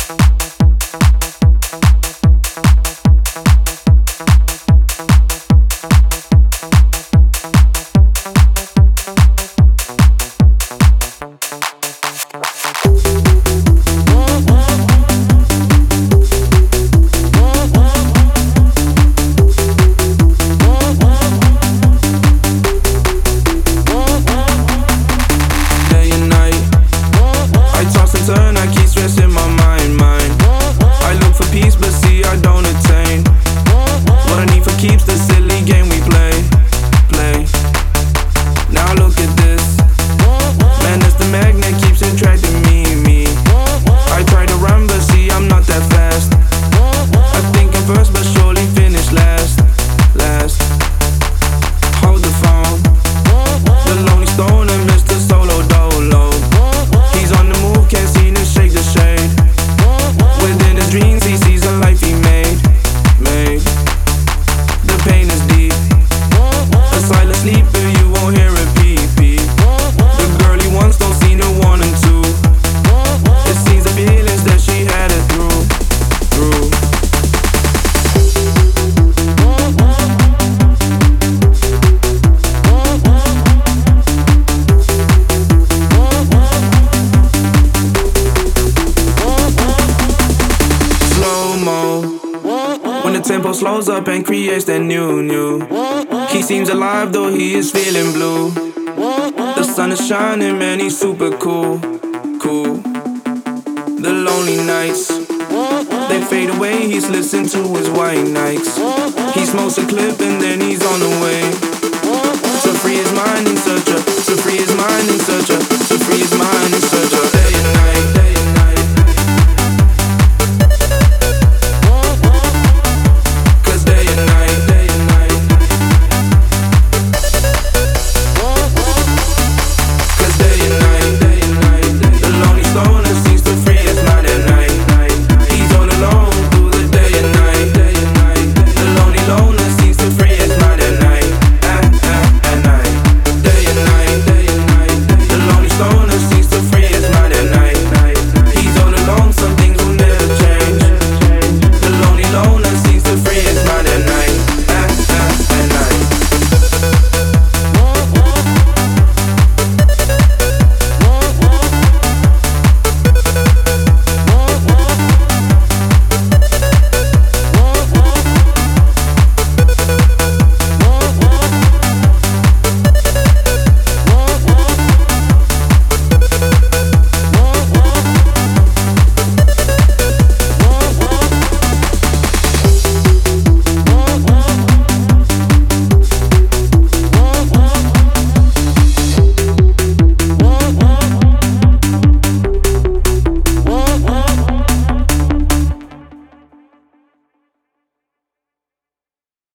tempo slows up and creates that new. He seems alive though he is feeling blue. The sun is shining, man, he's super cool. The lonely nights, they fade away, he's listening to his white nights. He smokes a clip and then he's on the way to free his mind in search of, to free his mind in search of, to free his mind in search of.